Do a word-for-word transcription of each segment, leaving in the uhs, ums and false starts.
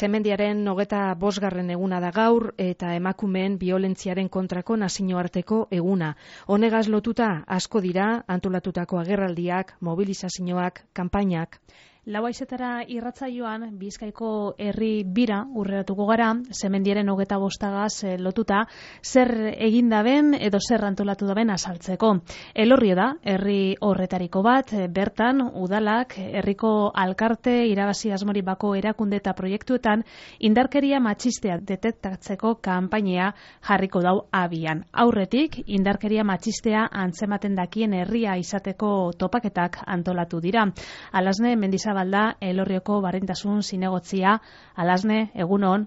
Semendiaren hogeta bosgarren eguna da gaur eta emakumeen biolentziaren kontrako nazioarteko eguna. Honegaz lotuta asko dira antolatutako agerraldiak, mobilizazioak, kanpainak. Lau haizetara irratsaioan Bizkaiko herri bira urreratuko gara, Semendiaren hogeta bostagaz lotuta, zer egin daben edo zer antolatu daben azaltzeko. Elorrio da, herri horretariko bat, bertan udalak, herriko alkarte, irabazi asmori bako erakunde eta proiektuetan, indarkeria matxistea detektatzeko kanpainea jarriko dau abian. Aurretik, indarkeria matxistea antzematen dakien herria izateko topaketak antolatu dira. Alasne Mendiza Balda, Elorrioko barrentasun zinegotzia. Alasne, egunon.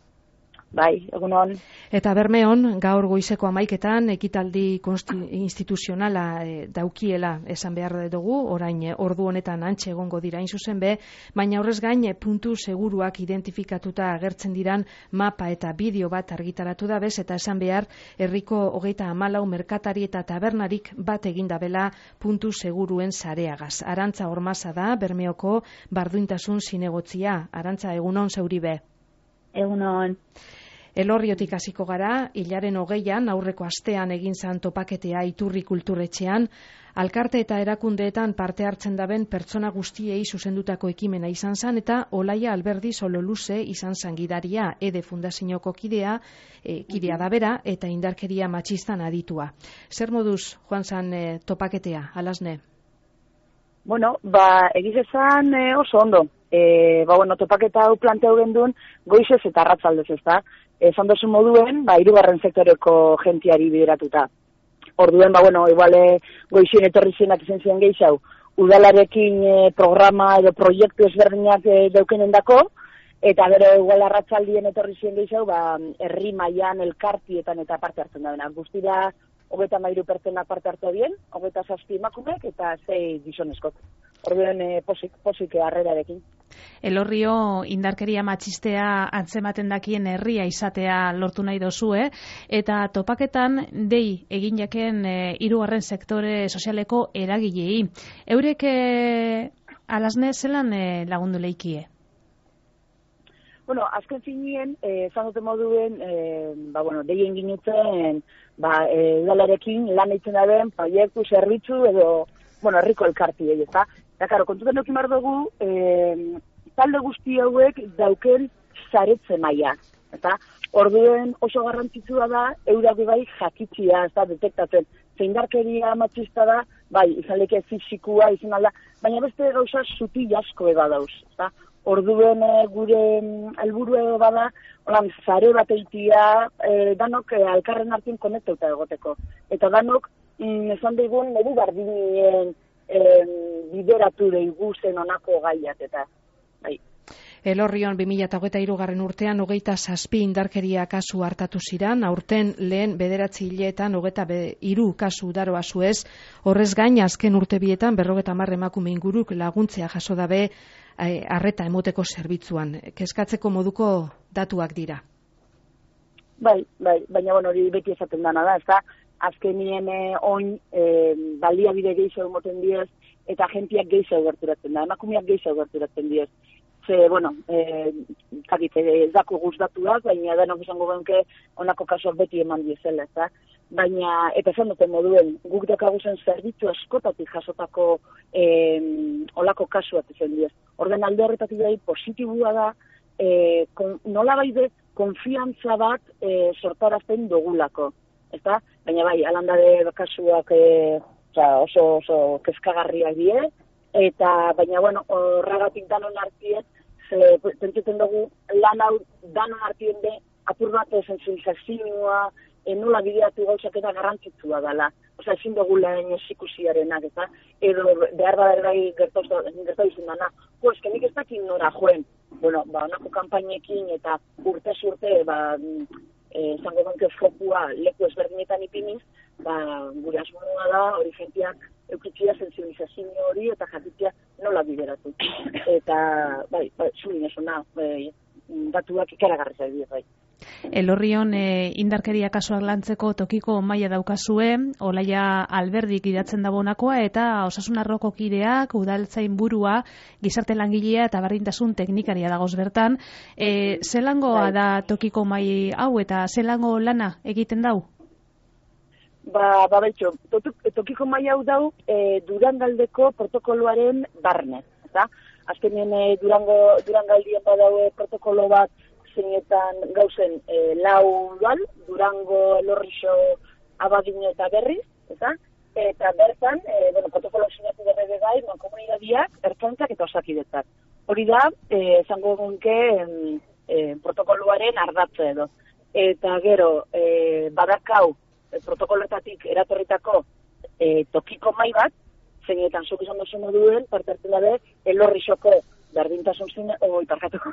Bai, egunon. Eta Bermeon, gaur goizeko amaiketan, ekitaldi instituzionala e, daukiela esan behar dugu, orain e, ordu honetan antxe egongo dira zuzen be, baina horrez gain e, puntu seguruak identifikatuta agertzen diran mapa eta bideo bat argitaratu da bez, eta esan behar herriko hogeita hamalau merkatari eta tabernarik bat egindabela puntu seguruen sareagaz. Arantza Ormaza da, Bermeoko barduintasun zinegotzia. Arantza, egunon zeuribe. Egunon. Elorriotik hasiko gara, hilaren hogeian, aurreko astean egin zan topaketea Iturri kulturretxean, alkarte eta erakundeetan parte hartzen daben pertsona guztiei zuzendutako ekimena izan zan, eta Olaia Alberdi Sololuze izan zan gidaria, Ede Fundazioko kidea, e, kidea da bera, eta indarkeria matxistan aditua. Zer moduz, joan zan e, topaketea, Alasne? Bueno, ba, egiz esan e, oso ondo. E, ba, bueno, topaketa hau planteau gendun goizez eta arratzaldez, ez da? Esan dozu moduen, ba, hirugarren sektoreko gentiari bideratuta. Orduen, ba, bueno, iguale goizien etorri zienak izan ziren gehiago, udalarekin e, programa edo proiektu ezberdinak e, daukenen dako, eta gero igual arratzaldien etorri ziren gehiago, ba, herri mailan elkartietan eta parte hartzen da. Guztira, hogeta mairu pertsenak parte hartu bien, hogeta zazpi emakumeek eta zei gizonezkok. Orduen e, posik, posik harrerarekin. Elorrio indarkeria matxistea antzematen dakien herria izatea lortu nahi dozue, eta topaketan dei egin jaken hirugarren sektore sozialeko eragilei. Eurek e, Alasne zelan e, lagundu leikie? Bueno, azken zinien, esan dute moduen, e, ba, bueno, deien ginutzen, ba, e, udalarekin lan eitzen da den, proiektu, zerbitzu, edo, bueno, herriko elkarti, ez da? Eta, karo, kontutan dukin behar dugu, e, talde guzti hauek dauken zaretze maila, eta orduen oso garrantzitsua da, eurak bai jakitzia, ez da, detektatzen, zeindarkeria matxista da, bai, izan leke fizikua, izan alda, baina beste gauza zuti asko eba dauz, ez da? Orduen e, gure helburu edo bada, holan, zare bat eitia, e, danok e, alkarren artien konektauta egoteko. Eta danok, mm, esan digun, nebu bardinien e, bideratu deigu zen onako gaiak, eta bai. Elorrion bi mila hogeita hirugarren urtean hogeita zazpi indarkeria kasu hartatu ziran, aurten lehen bederatzi hileetan hogeita hiru kasu daroa zuez, horrez gain azken urte bietan berrogeta hamar emakume inguruk laguntzea jaso dabe arreta emoteko zerbitzuan. Kezkatzeko moduko datuak dira. Bai, bai, baina bueno, hori beti esaten dana da, ez da, azkenien eh, oin eh, baliabide gehiago emoten diez, eta agentiak gehiago gerturatzen da, emakumeak gehiago gerturatzen diez. Ze, bueno, eh, kakit, ez dako guztatuak, baina denok esango benke onako kasuak beti eman diezela, ez da. Baina, eta esan duten moduen, guk dakaguzen zerbitzu askotatik jasotako eh, olako kasuak izan diez. Orden alde horretatik bai positibua da, eh, kon, nola baide konfiantza bat eh, sortarazten dugulako, ez da. Baina bai, alandare kasuak eh, oso, oso kezkagarriak die, eta, baina, bueno, horregatik danon artien, pentseten dugu, lan hau danon artien de, apur bat sensibilizazioa, e, nola bideatu gauzak eta garrantzitsua dela. Osa, ezin dugu lehen esikusiarenak, eta, edo behar baderai gertau izan dana. Jo, eske nik ez dakit nora joen. Bueno, ba, onako kanpainekin eta urte urte, ba, zango banke fokua leku ezberdinetan ipiniz, ba, gure asmoa da, hori gentiak eukitzia sensibilizazio hori eta jakitzia nola bideratu. Eta, bai, bai, zuen esona, bai, datuak ikaragarri zaibide, bai. Elorrion e, indarkeria kasuak lantzeko tokiko maila daukazue, Olaia Alberdik idatzen dabonakoa, eta osasun arloko kideak, udaltzain burua, gizarte langilea eta berdintasun teknikaria dagoz bertan. E, zelangoa da tokiko mai hau eta zelango lana egiten dau? Ba, ba betxo, tokiko mai hau dau e, Durangaldeko protokoloaren barne, eta azkenean e, Durango, Durangaldien badaue protokolo bat zeinetan gauzen e, lau dual, Durango, Elorrixo, Abadino eta Berriz, eta eta bertan, e, bueno, protokolo sinatu berre bai, non komunidadiak, ertzaintzak eta osakidetzak. Hori da, e, zango gunke e, protokoloaren ardatze edo. Eta gero, e, badakau, e, protokoletatik eratorritako e, tokiko mai bat, zeinetan zuk izan duzu moduen, parte hartzen dabe, Elorrixoko berdintasun zine, oi, parkatuko,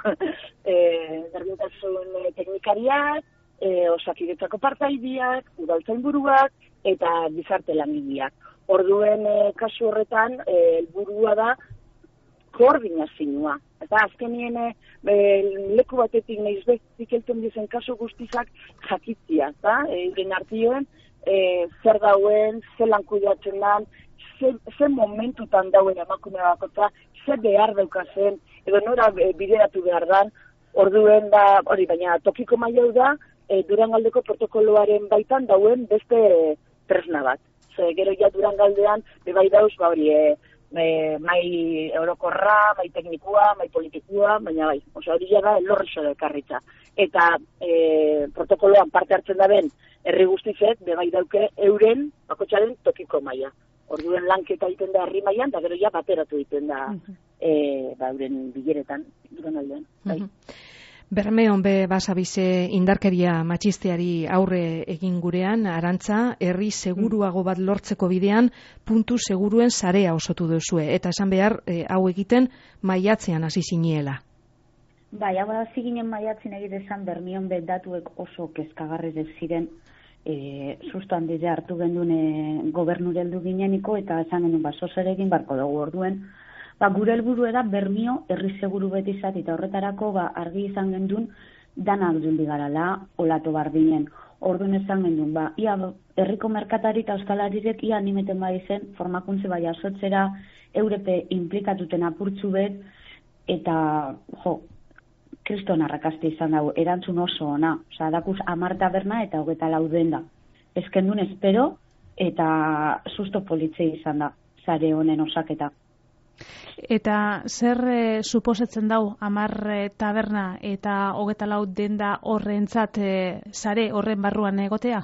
e, berdintasun teknikariak, e, osakidetzako partaidiak, udaltzain buruak, eta gizarte langileak. Orduen e, kasu horretan, helburua e, da koordinazioa. Eta azkenien e, leku batetik neizbezik elten dizen kasu guztizak jakitzia, eta egin e, artioen, e, zer dauen, zelan kudeatzen dan, ze, ze momentutan dauen emakume bakotza, ze behar daukazen, edo nora e, bideratu behar dan, orduen da, hori, baina tokiko maila da, e, Durangaldeko protokoloaren baitan dauen beste e, tresna bat. Ze, gero ja Durangaldean, bebai dauz, ba hori, e, e, mai orokorra, mai teknikua, mai politikua, baina bai, oza, hori ja da Elorrixo dekarritza. Eta e, protokoloan parte hartzen da ben, herri guztizet, bebai dauke euren, bakotxaren tokiko maila. Orduen lanketa egiten da herri mailan, da gero ja bateratu egiten da e, ba, euren bileretan, Durangaldean. Bai. Bermeon be basabize indarkeria matxisteari aurre egin gurean, Arantza, herri seguruago bat lortzeko bidean, puntu seguruen sarea osotu duzue. Eta esan behar, e, hau egiten maiatzean hasi ziniela. Bai, hau hasi ginen maiatzen egitezan Bermeon be datuek oso kezkagarrez ziren, e, susto handia hartu gendun e, gobernure heldu gineniko, eta esan genuen baso zer egin barko dugu orduen. Ba, gure helburu da Bermio herri seguru beti izat, eta horretarako ba, argi izan gendun danak duen bigarala, olato bardinen. Orduan esan gendun, ba, ia herriko merkatari eta euskalarirek ia animeten bai zen, formakuntze bai asotzera, eurepe implikatuten apurtzu bet, eta, jo, kriston arrakaste izan dago, erantzun oso ona. Osa, dakuz amar taberna eta hogeta lauden da. Ezkendun espero, eta susto politzei izan da, sare honen osaketa. Eta zer e, suposetzen dau amar e, taberna eta hogeta lau denda horrentzat e, sare horren barruan egotea?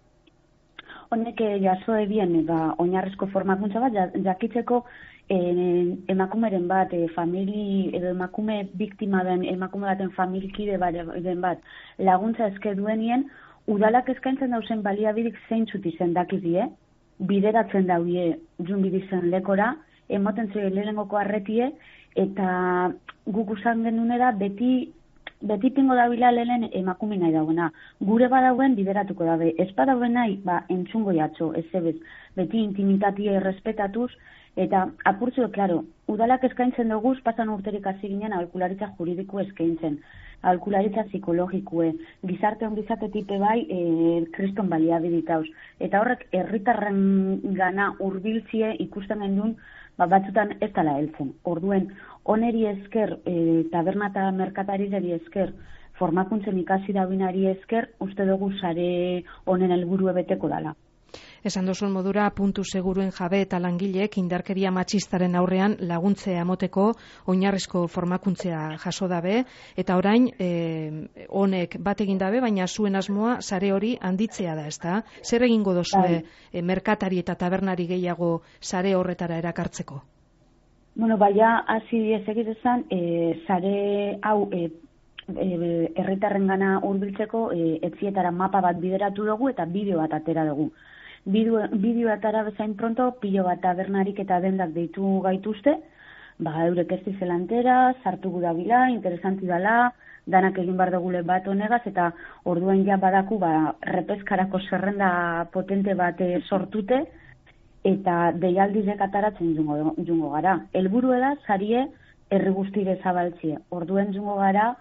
Honek e, jaso ebien ba, oinarrizko formakuntza bat, jakitzeko e, emakumeren bat, e, famili, edo emakume biktima den, emakume baten familikide den bat, laguntza eske duenien, udalak eskaintzen dauzen baliabidik zeintzut izen dakidie, bideratzen dauie junbidizen lekora, emoten zure lehenengoko arretie, eta guk usan genunera beti, beti pingo dabila lehen emakume nahi dagoena. Gure badauen bideratuko dabe. Ez badauen nahi, ba, entzungo jatxo, ez ebez, beti intimitatia errespetatuz, eta apurtzu, klaro, udalak eskaintzen duguz, pasan urterik hasi ginen aholkularitza juridiko eskaintzen, aholkularitza psikologikue, gizarte ongizate tipe bai, e, kriston baliabiditauz. Eta horrek, herritarren gana hurbiltzie ikusten gendun, ba, batzutan ez dala heltzen. Orduen, oneri esker, e, taberna eta merkatarizari esker, formakuntzen ikasi dabinari esker, uste dugu sare honen helburu beteko dala. Esan duzun modura, puntu seguruen jabe eta langileek indarkeria matxistaren aurrean laguntzea amoteko oinarrizko formakuntzea jaso dabe, eta orain e, honek bat egin dabe, baina zuen asmoa sare hori handitzea da, ezta? Zer egingo dozue e, merkatari eta tabernari gehiago sare horretara erakartzeko? Bueno, baina hasi ez egitezan, e, sare hau e, e, herritarren gana hurbiltzeko e, etzietara mapa bat bideratu dugu eta bideo bat atera dugu. Bideo atara bezain pronto, pilo bat tabernarik eta dendak deitu gaituzte, ba, eurek ez dizelantera, sartu gudabila, interesanti dala, danak egin bar dugule bat honegaz, eta orduen ja badaku, ba, repeskarako zerrenda potente bat sortute, eta deialdizek ataratzen jungo, jungo gara. Helburu da, sarie, herri guztire zabaltzie. Orduen jungo gara,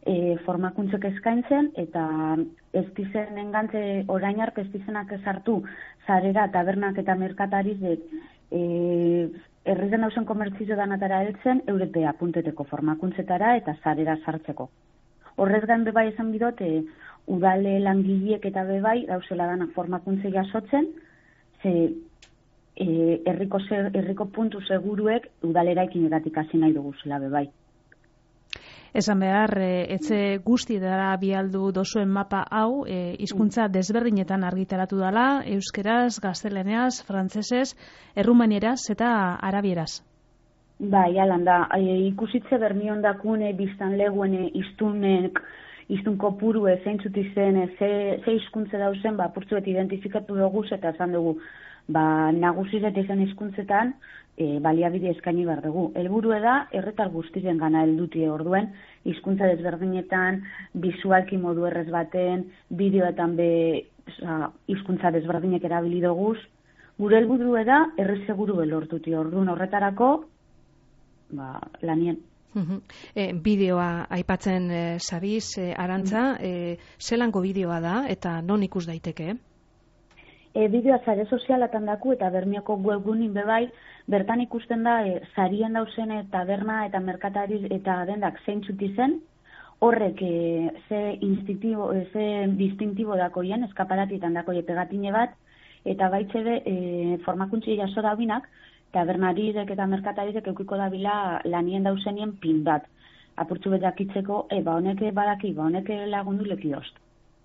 e, formakuntzek eskaintzen, eta ez dizen engantze orain arte ez dizenak esartu zarera tabernak eta merkatarizek e, herrizen dauzen komertzio danatara heltzen eurepea punteteko formakuntzetara eta zarera sartzeko. Horrez gain bebai esan bidot, e, udale langileek eta bebai dauzela danak formakuntze jasotzen, ze e, herriko, herriko puntu seguruek udalera ekinetatik hasi nahi duguzela bebai. Esan behar, etxe guzti dara bialdu dozuen mapa hau, e, hizkuntza desberdinetan argitaratu dela, euskeraz, gazteleneaz, frantsesez, errumanieraz eta arabieraz. Bai, alan da, e, ikusitze bermion dakune biztan leguen iztunek, iztun kopurue zeintzut izen, ze, ze hizkuntze dauzen, ba, purtzuet identifikatu dugu eta esan dugu, ba, nagusizet izan hizkuntzetan, E, baliabide eskaini behar dugu. Helburua da, erretar guztiren gana heldutie orduen, hizkuntza desberdinetan, bizualki modu errez baten, bideoetan be, hizkuntza desberdinek erabili doguz. Gure helburua da, errez seguru belortuti orduen horretarako, ba, lanien. Uh-huh. E, bideoa aipatzen e, zabiz, e, Arantza, e, zelango bideoa da eta non ikus daiteke? E, bideoa zare sozialatan daku eta Bermioko webgunin bebai, bertan ikusten da e, zarien dauzen e, taberna eta merkatari eta dendak zeintzut izen, horrek e, ze instintibo, e, ze distintibo dakoien, eskaparatitan dakoie pegatine bat, eta baitxebe e, formakuntzi jaso dabinak, tabernarizek eta merkatarizek eukiko dabila lanien dauzenien pin bat. Apurtzu betakitzeko, e, ba honek badaki, ba honek lagundu lekiost.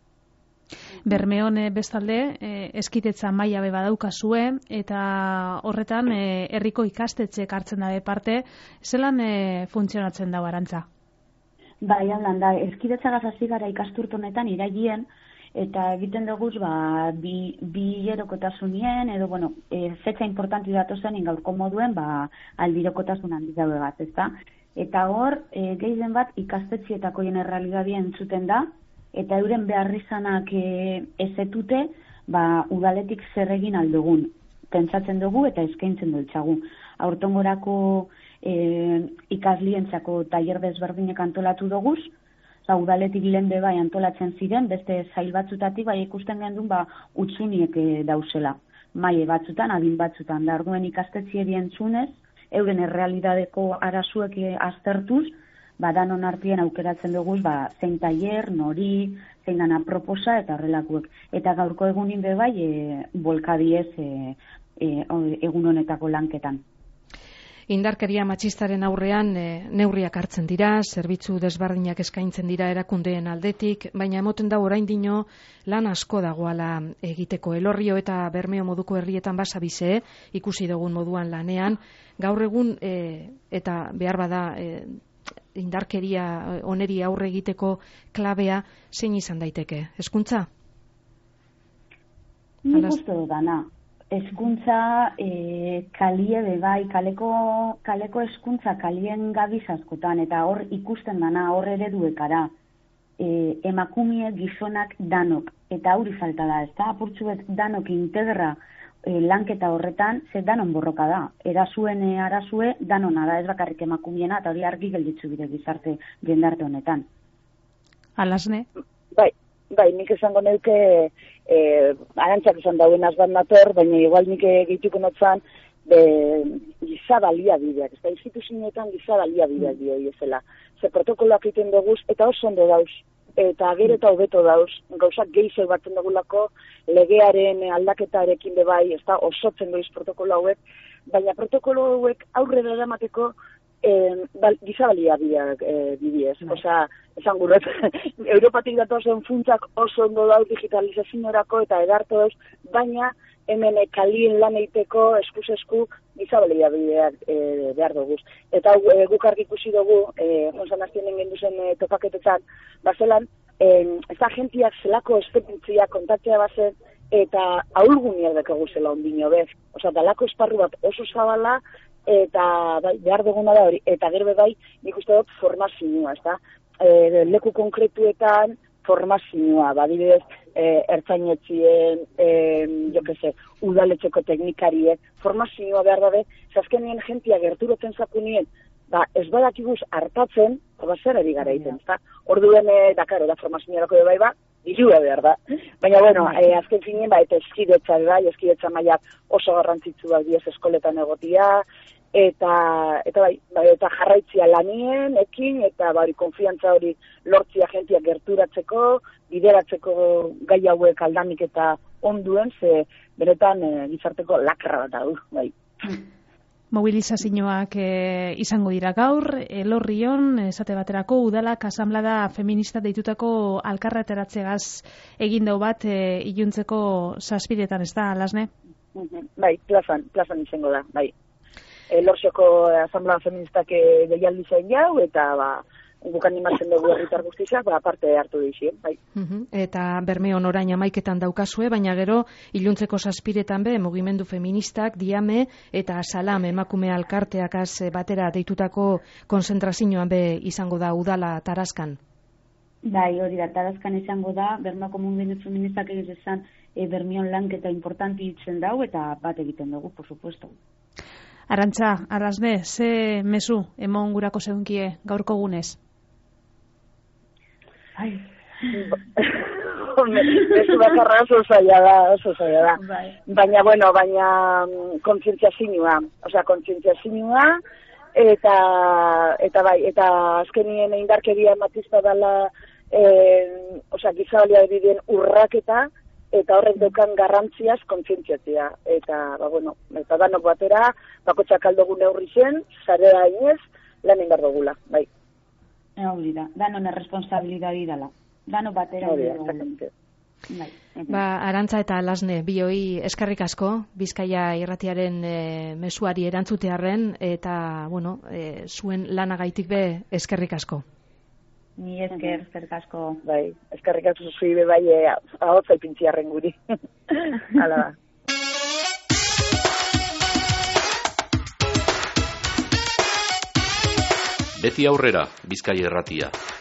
Bermeon bestalde, eh, eskitetza maila be badaukazue eta horretan eh, herriko ikastetxeek hartzen dabe parte, zelan eh, funtzionatzen da Arantza? Bai, haulan da, eskitetza gazasi gara ikasturtonetan irailien eta egiten dugu ba, bi, bi erokotasunien, edo, bueno, e, fetxa importanti datozen ingaurko moduen, ba, aldirokotasun handi dabe bat, ezta? Eta hor, e, gehien bat ikastetxietakoien errealidadien entzuten da, eta euren beharrizanak e, ezetute, ba, udaletik zer egin aldugun. Pentsatzen dugu eta eskaintzen dutxagu. Aurtongorako e, ikaslientzako tailer desberdinek antolatu duguz, ba, udaletik lehen bebai antolatzen ziren, beste zail batzutatik bai ikusten gendun ba, utzuniek e, dauzela. Maile batzutan, adin batzutan, da orduen ikastetzieri entzunez, euren errealidadeko arazuek e, aztertuz, ba, danon artien aukeratzen dugu, ba, zein tailer, nori, zein dana proposa eta horrelakuek. Eta gaurko egunin bebai, e, bolkadiez e, e, egun honetako lanketan. Indarkeria matxistaren aurrean e, neurriak hartzen dira, zerbitzu desberdinak eskaintzen dira erakundeen aldetik, baina emoten da oraindino lan asko dagoala egiteko. Elorrio eta Bermeo moduko herrietan basabize, ikusi dugun moduan lanean, gaur egun e, eta behar bada e, indarkeria oneri aurre egiteko klabea zein izan daiteke? Hezkuntza? Nik uste dudana. Hezkuntza e, kalie bebai, kaleko, kaleko hezkuntza kalien gabiz askotan, eta hor ikusten dana, hor ereduekara. E, emakumie gizonak danok, eta hori falta da, ez da, apurtzuet danok integra E, lanketa horretan, ze danon borroka da. Erasuen e, arazue danona da, ez bakarrik emakumiena, eta hori argi gelditzu bide gizarte jendarte honetan. Alasne? Bai, bai, nik esango neuke e, Arantzak esan dauen azbat nator, baina igual nik egituko notzan giza balia bideak, ez da, instituzioetan giza balia bideak dio ezela. Ze protokoloak egiten duguz, eta oso ondo dauz, eta gero eta hobeto dauz, gauzak gehiago batzen dugulako, legearen aldaketarekin bebai, ez da, osotzen doiz protokolo hauek, baina protokolo hauek aurrera eramateko eh, bal, gizabalia bideak eh, bidiez. Osa, esan gurret, Europatik datozen funtzak oso ondo dauz digitalizazioarako eta edarto dauz, baina hemen kalien lan eiteko eskuz-esku gizabalia bideak e, behar duguz. Eta e, guk argi ikusi dugu, e, onzan aztienen genduzen e, topaketetan, bazelan, e, ez da gentiak zelako esperientzia kontatzea bazen, eta aurguniak dekagu zela ondino bez. Osa, dalako esparru bat oso zabala, eta bai, behar duguna da hori. Eta gerbe bai, nik uste dut formazioa, ez da? E, leku konkretuetan, formazioa, badibidez, e, ertzainetzien, e, jo que se, udaletxeko teknikariek, formazioa behar dabe, zazkenien jentia gerturoten zakunien, ba, ez badakiguz hartatzen, ba, zer ari gara egiten, ezta? Orduen, e, da, karo, da, formazioarako bai, ba, dilua behar da. Baina, bueno, e, azken finien, ba, eta eskidetza, bai, eskidetza maila oso garrantzitsuak diez eskoletan egotia, eta eta bai, bai eta jarraitzia lanien, ekin, eta bai, konfiantza hori lortzia jentia gerturatzeko, bideratzeko gai hauek aldanik eta onduen, ze benetan e, gizarteko lakra bat hau, bai. Mobilizazioak e, izango dira gaur, Elorrion, esate baterako, udalak asamblada feminista deitutako alkarreteratzeagaz egin dau bat e, iluntzeko zazpiretan, ez da, Lasne? Bai, plazan, plazan izango da, bai. Elorzioko asamblea feministak deialdi zain jau, eta ba, gukan imazen dugu herritar guztiak, ba, parte hartu dixien, bai. Uh-huh. Eta Bermeon orain amaiketan daukazue, baina gero, iluntzeko zazpiretan be, mugimendu feministak, Diame eta Salam emakume alkarteakaz batera deitutako konzentrazioan be izango da udala Taraskan. Bai, hori da, Taraskan izango da, Bermeoko mugimendu feministak egizezan e, Bermeon lanketa importanti itzen dau, eta bat egiten dugu, por supuesto. Arantxa, Arrasne, ze mezu emon gurako zeunkie gaurko gunez? Ai, mezu bakarra oso zaila da, oso zaila da. Bai. Baina, bueno, baina kontzientzia zinua, osea, kontzientzia zinua, eta, eta bai, eta azkenien indarkeria matizta dela, eh, osea, gizabalia edidien urraketa, eta horrek deukan garrantziaz kontzientziatzea. Eta, ba, bueno, eta danok batera, bakotxak aldogun neurri zen, zarea inez, lan ingar dugula, bai. Hori da, danon erresponsabilidadi dela. Dano batera hori da. Bai. Ba, Arantza eta Lasne, bioi eskerrik asko, Bizkaia irratiaren e, mezuari erantzutearren, eta, bueno, e, zuen lanagaitik be eskerrik asko. Ni esker, eskerrik asko. Bai, eskerrik asko zuzui be bai, ahotza ipintziarren guri. Hala da. Beti aurrera, Bizkaia irratia.